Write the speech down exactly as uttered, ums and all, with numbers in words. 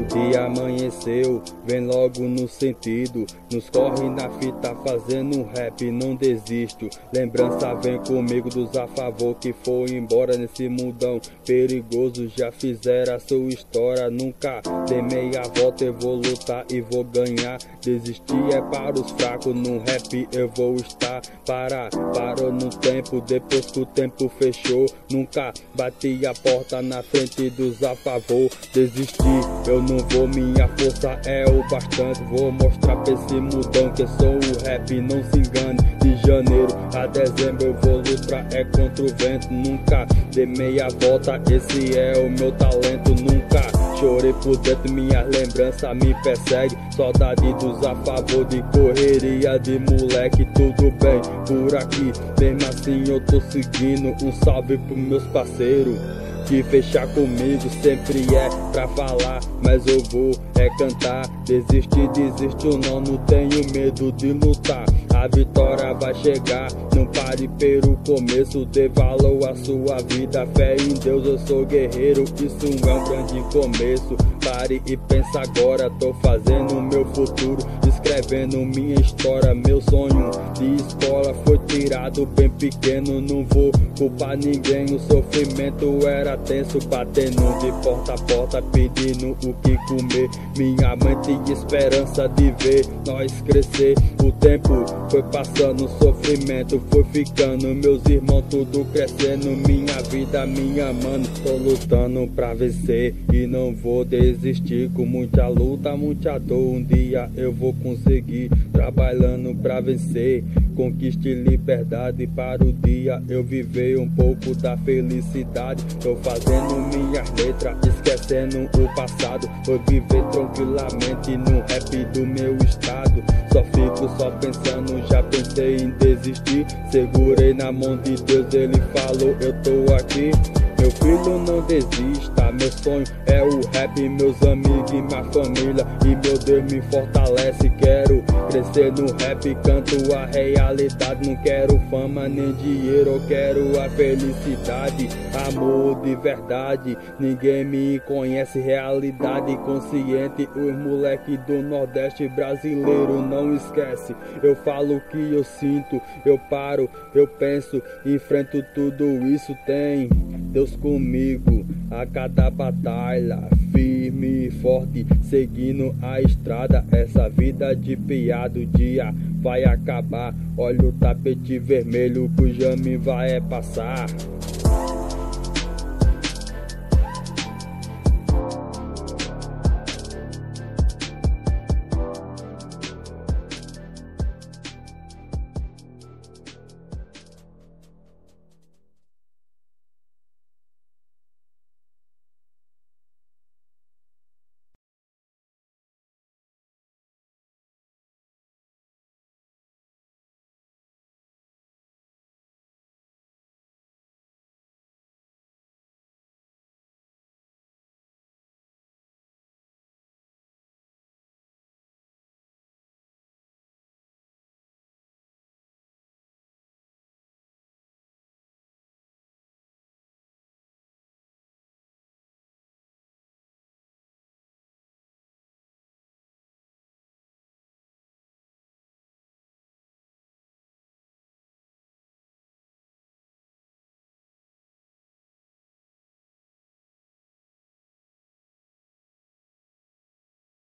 E amanheceu, vem logo no sentido. Nos corre na fita fazendo um rap, não desisto. Lembrança vem comigo dos a favor que foi embora nesse mundão perigoso. Já fizeram a sua história, nunca dei meia volta. Eu vou lutar e vou ganhar. Desistir é para os fracos, no rap eu vou estar. Para, parou no tempo, depois que o tempo fechou. Nunca bati a porta na frente dos a favor. Desistir, eu não vou, minha força é o bastante. Vou mostrar pra esse mundão que eu sou o rap, não se engane. De janeiro a dezembro eu vou lutar, é contra o vento. Nunca dei meia volta, esse é o meu talento. Nunca chorei por dentro, minha lembrança me persegue. Saudade dos a favor, de correria de moleque. Tudo bem por aqui, mesmo assim eu tô seguindo. Um salve pros meus parceiros que fechar comigo sempre é pra falar, mas eu vou é cantar. Desistir, desisto não, não tenho medo de lutar. A vitória vai chegar, não pare pelo começo. Dê valor à sua vida, fé em Deus, eu sou guerreiro. Isso é um grande começo. Pare e pensa agora, tô fazendo meu futuro, escrevendo minha história. Meu sonho de escola foi tirado bem pequeno. Não vou culpar ninguém, o sofrimento era tenso. Batendo de porta a porta, pedindo o que comer. Minha mãe tinha esperança de ver nós crescer. O tempo foi passando, o sofrimento foi ficando. Meus irmãos tudo crescendo. Minha vida, minha mano, tô lutando pra vencer e não vou desistir. Com muita luta, muita dor, um dia eu vou conseguir. Trabalhando pra vencer, conquiste liberdade. Para o dia eu viver um pouco da felicidade. Tô fazendo minhas letras, esquecendo o passado. Vou viver tranquilamente no rap do meu estado. Só fico só pensando, já pensei em desistir. Segurei na mão de Deus, ele falou eu tô aqui. Meu filho, não desista, meu sonho é o rap. Meus amigos e minha família, e meu Deus me fortalece. Quero crescer no rap, canto a realidade. Não quero fama nem dinheiro, eu quero a felicidade. Amor de verdade, ninguém me conhece. Realidade consciente, os moleque do Nordeste brasileiro. Não esquece, eu falo o que eu sinto. Eu paro, eu penso, enfrento tudo isso. Tem Deus comigo a cada batalha, firme e forte, seguindo a estrada. Essa vida de piada, o dia vai acabar. Olha o tapete vermelho que o Jami vai passar.